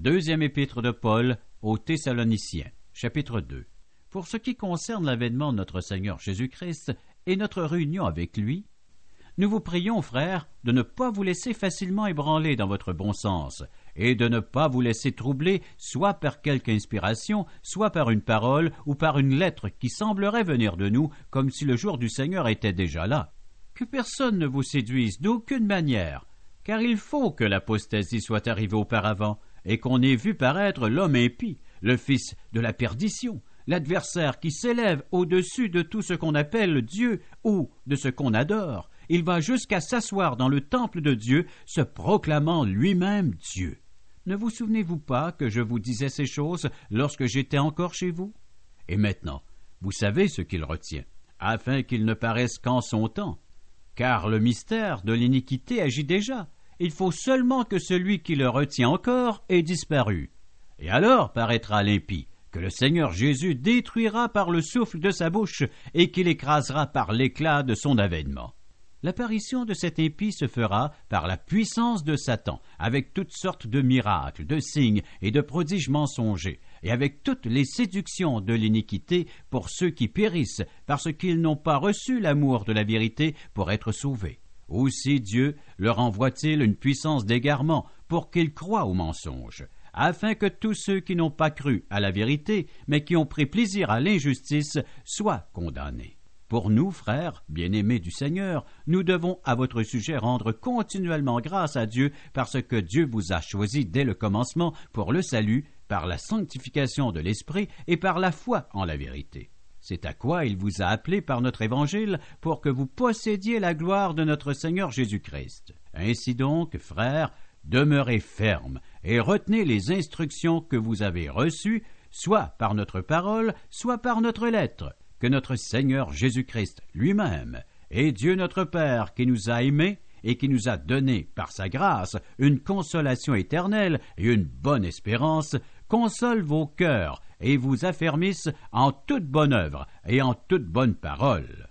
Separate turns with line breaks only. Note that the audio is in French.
Deuxième épître de Paul aux Thessaloniciens, chapitre 2. Pour ce qui concerne l'avènement de notre Seigneur Jésus-Christ et notre réunion avec lui, nous vous prions, frères, de ne pas vous laisser facilement ébranler dans votre bon sens, et de ne pas vous laisser troubler soit par quelque inspiration, soit par une parole ou par une lettre qui semblerait venir de nous, comme si le jour du Seigneur était déjà là. Que personne ne vous séduise d'aucune manière, car il faut que l'apostasie soit arrivée auparavant, et qu'on ait vu paraître l'homme impie, le fils de la perdition, l'adversaire qui s'élève au-dessus de tout ce qu'on appelle Dieu ou de ce qu'on adore. Il va jusqu'à s'asseoir dans le temple de Dieu, se proclamant lui-même Dieu. Ne vous souvenez-vous pas que je vous disais ces choses lorsque j'étais encore chez vous? Et maintenant, vous savez ce qu'il retient, afin qu'il ne paraisse qu'en son temps. Car le mystère de l'iniquité agit déjà. Il faut seulement que celui qui le retient encore ait disparu. Et alors paraîtra l'impie, que le Seigneur Jésus détruira par le souffle de sa bouche et qu'il écrasera par l'éclat de son avènement. L'apparition de cet impie se fera par la puissance de Satan, avec toutes sortes de miracles, de signes et de prodiges mensongers, et avec toutes les séductions de l'iniquité pour ceux qui périssent, parce qu'ils n'ont pas reçu l'amour de la vérité pour être sauvés. Aussi Dieu leur envoie-t-il une puissance d'égarement pour qu'ils croient aux mensonges, afin que tous ceux qui n'ont pas cru à la vérité, mais qui ont pris plaisir à l'injustice, soient condamnés. Pour nous, frères, bien-aimés du Seigneur, nous devons à votre sujet rendre continuellement grâce à Dieu parce que Dieu vous a choisi dès le commencement pour le salut, par la sanctification de l'Esprit et par la foi en la vérité. C'est à quoi il vous a appelé par notre évangile pour que vous possédiez la gloire de notre Seigneur Jésus-Christ. Ainsi donc, frères, demeurez fermes et retenez les instructions que vous avez reçues, soit par notre parole, soit par notre lettre. Que notre Seigneur Jésus-Christ lui-même et Dieu notre Père qui nous a aimés et qui nous a donné par sa grâce une consolation éternelle et une bonne espérance, console vos cœurs et vous affermisse en toute bonne œuvre et en toute bonne parole.